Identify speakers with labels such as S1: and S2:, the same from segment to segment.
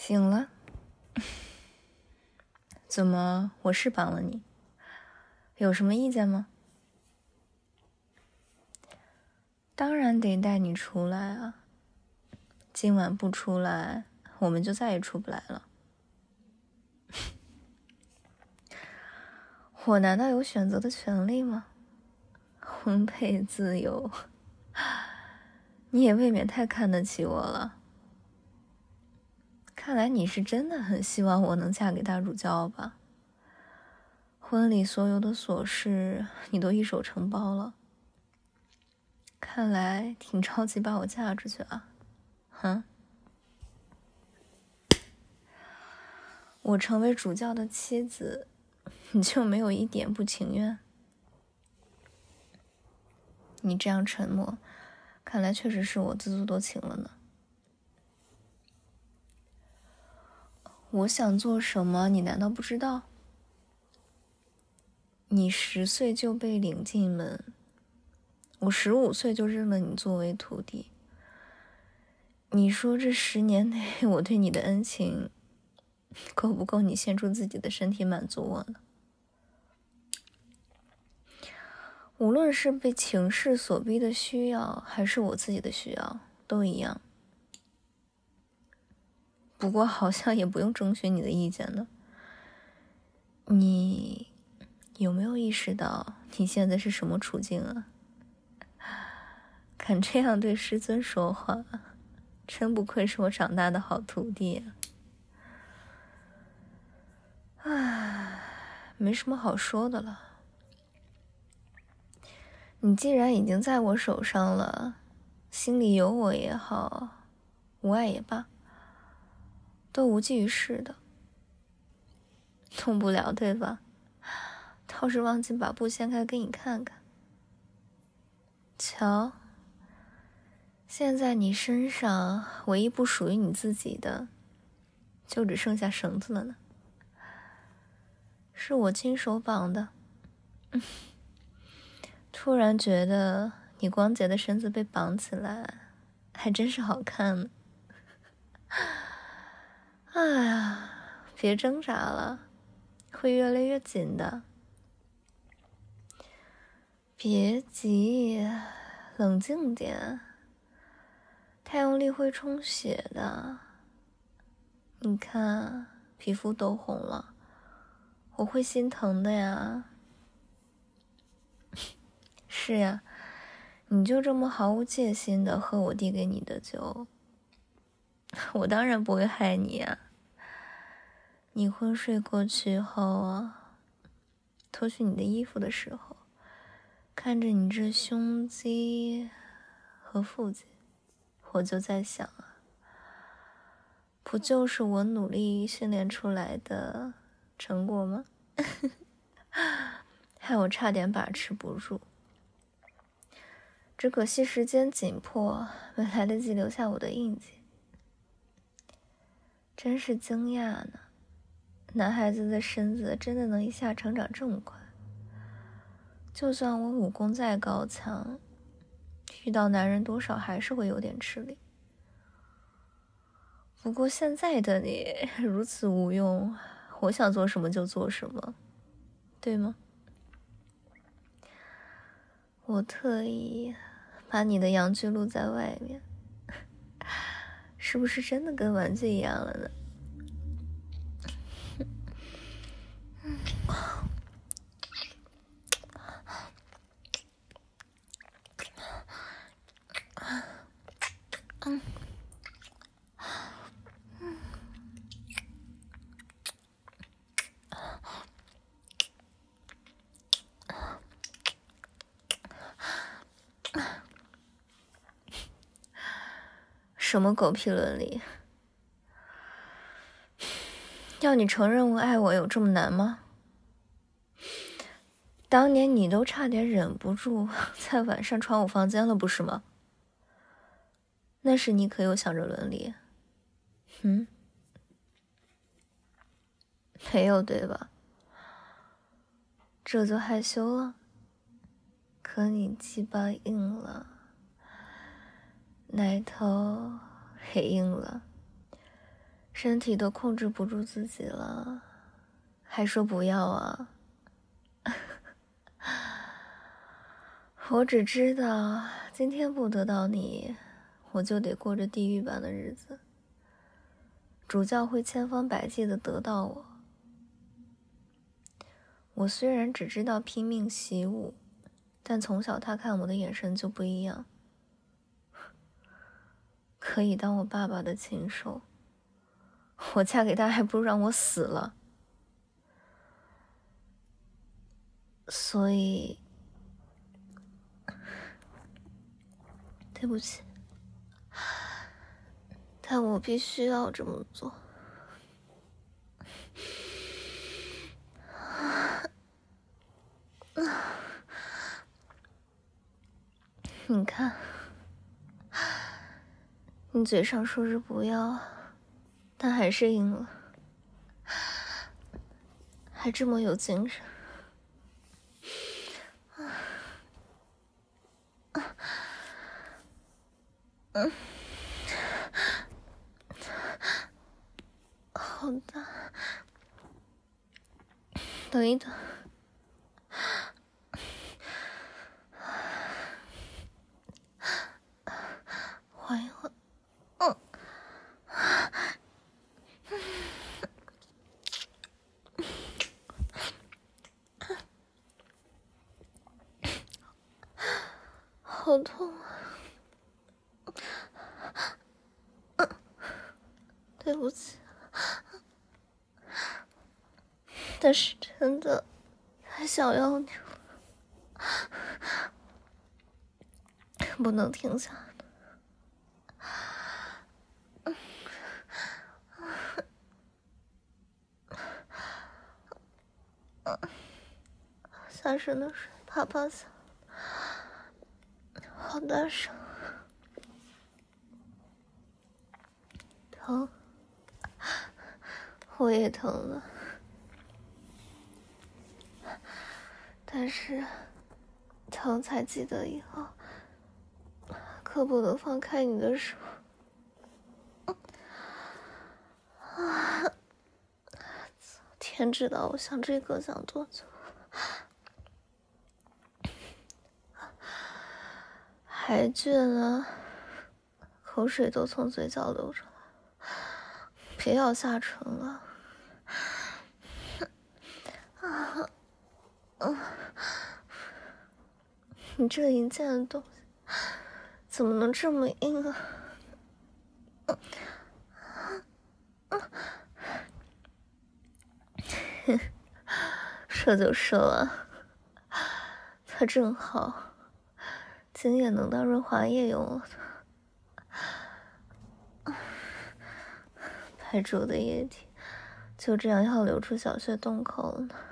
S1: 醒了？怎么，我是绑了你？有什么意见吗？当然得带你出来啊！今晚不出来，我们就再也出不来了。我难道有选择的权利吗？婚配自由，你也未免太看得起我了。看来你是真的很希望我能嫁给大主教吧？婚礼所有的琐事你都一手承包了，看来挺着急把我嫁出去啊。我成为主教的妻子，你就没有一点不情愿？你这样沉默，看来确实是我自作多情了呢。我想做什么，你难道不知道？你10岁就被领进门，我15岁就认了你作为徒弟。你说这10年内我对你的恩情，够不够你献出自己的身体满足我呢？无论是被情势所逼的需要，还是我自己的需要，都一样。不过好像也不用征询你的意见呢。你有没有意识到你现在是什么处境啊？敢这样对师尊说话，真不愧是我长大的好徒弟啊！没什么好说的了。你既然已经在我手上了，心里有我也好，无爱也罢，都无济于事的。动不了，对吧？倒是忘记把布掀开给你看看。瞧，现在你身上唯一不属于你自己的，就只剩下绳子了呢。是我亲手绑的。突然觉得你光洁的身子被绑起来，还真是好看呢。哎呀，别挣扎了，会越来越紧的。别急，冷静点。太用力会充血的。你看，皮肤都红了，我会心疼的呀。是呀，你就这么毫无戒心的喝我递给你的酒，我当然不会害你呀。你昏睡过去后啊，脱去你的衣服的时候，看着你这胸肌和腹肌，我就在想啊，不就是我努力训练出来的成果吗？害我差点把持不住，只可惜时间紧迫，没来得及留下我的印记。真是惊讶呢，男孩子的身子真的能一下成长这么快。就算我武功再高强，遇到男人多少还是会有点吃力。不过现在的你如此无用，我想做什么就做什么，对吗？我特意把你的阳具露在外面，是不是真的跟玩具一样了呢？什么狗屁伦理？要你承认我爱我有这么难吗？当年你都差点忍不住在晚上闯我房间了，不是吗？那时你可有想着伦理？没有，对吧？这就害羞了？可你鸡巴硬了，奶头也硬了， 身体都控制不住自己了，还说不要啊？我只知道今天不得到你，我就得过着地狱般的日子。主教会千方百计地得到我。我虽然只知道拼命习武，但从小他看我的眼神就不一样。可以当我爸爸的禽兽，我嫁给他还不如让我死了。所以，对不起，但我必须要这么做。你看，你嘴上说是不要，但还是应了，还这么有精神。好的，等一等。缓一缓。好痛啊！对不起，但是真的太想要你了，不能停下下身的水啪啪响，好大声，疼，我也疼了，但是疼才记得以后可不能放开你的手。天知道我想这个想多久，还倦了，口水都从嘴角流出来，别要下唇了。你这一件的东西怎么能这么硬啊？射就射了，它正好，今夜能当润滑液用了。白灼的液体就这样要流出小穴洞口了呢。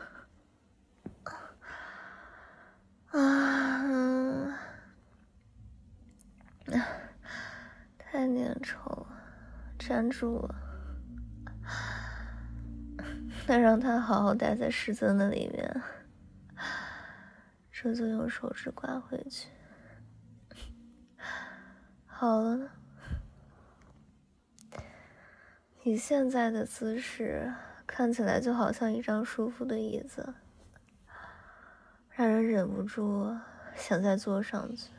S1: 太粘稠了，粘住了。那让他好好待在师尊的里面，这就用手指刮回去。好了，你现在的姿势看起来就好像一张舒服的椅子，让人忍不住想再坐上去。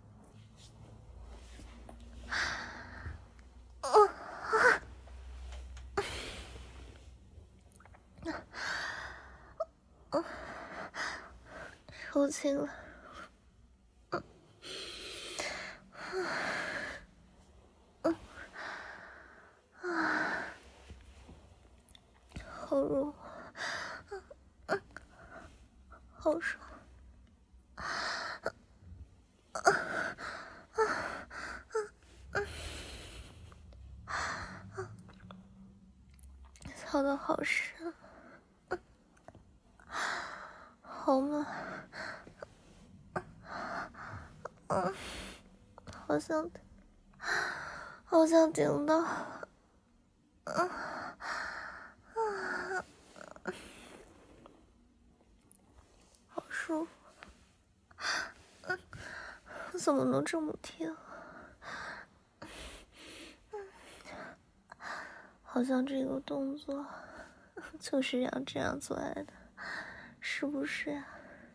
S1: 抽筋了。好热，好爽。操得好深，好吗？好想顶到。好舒服。怎么能这么甜？ 好像这个动作就是要这样做爱的，是不是啊？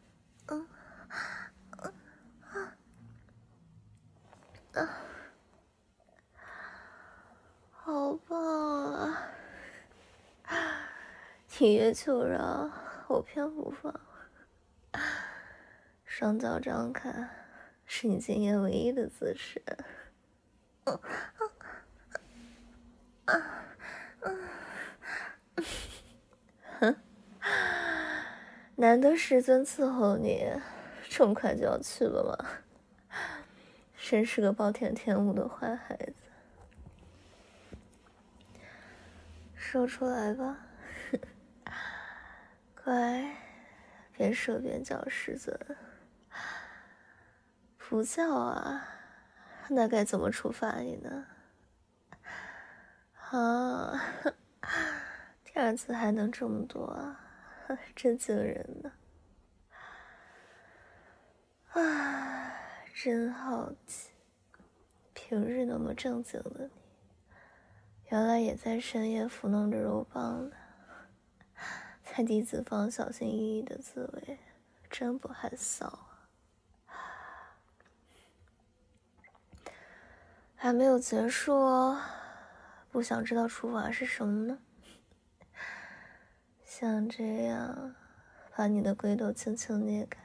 S1: 好棒啊！你越求饶，我偏不放。双脚张开，是你今夜唯一的姿势。难得师尊伺候你，这么快就要去了吗？真是个暴殄天物的坏孩子。说出来吧，乖，边说边叫师尊。不叫啊，那该怎么处罚你呢？啊，第二次还能这么多啊，真惊人呢！啊，真好奇，平日那么正经的你，原来也在深夜抚弄着肉棒呢。在弟子方小心翼翼的自慰，真不害臊啊！还没有结束哦，不想知道处罚是什么呢？像这样，把你的龟头轻轻捏开。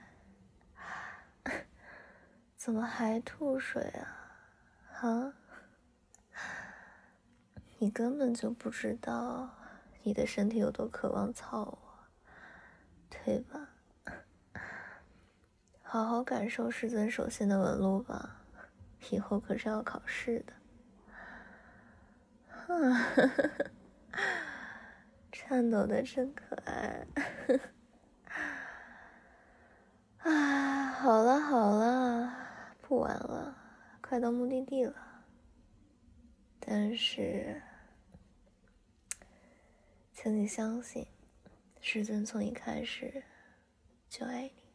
S1: 怎么还吐水啊？啊？你根本就不知道你的身体有多渴望操我，对吧？好好感受师尊手心的纹路吧，以后可是要考试的。颤抖的真可爱。啊，好了好了，不玩了，快到目的地了。但是，请你相信，师尊从一开始就爱你。